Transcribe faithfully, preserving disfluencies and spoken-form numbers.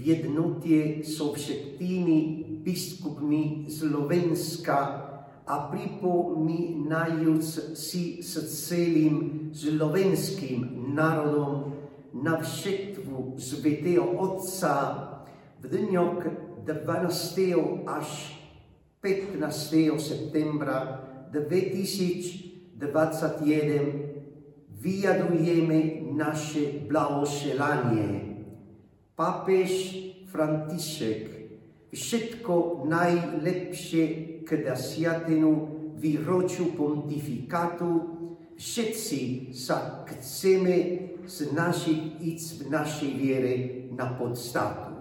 v jednotie so všetkými biskupmi Slovenska a pripomínajúc si s celým slovenským národom návštevu svätého Otca v dňoch dvanásteho až pätnásteho septembra dvetisícdvadsaťjeden vyjadrujeme naše blahoželanie. Pápež František všetko najlepšie k desiatemu výročiu pontifikátu. Všetci sa chceme snažiť ísť v našej viere na podstatu.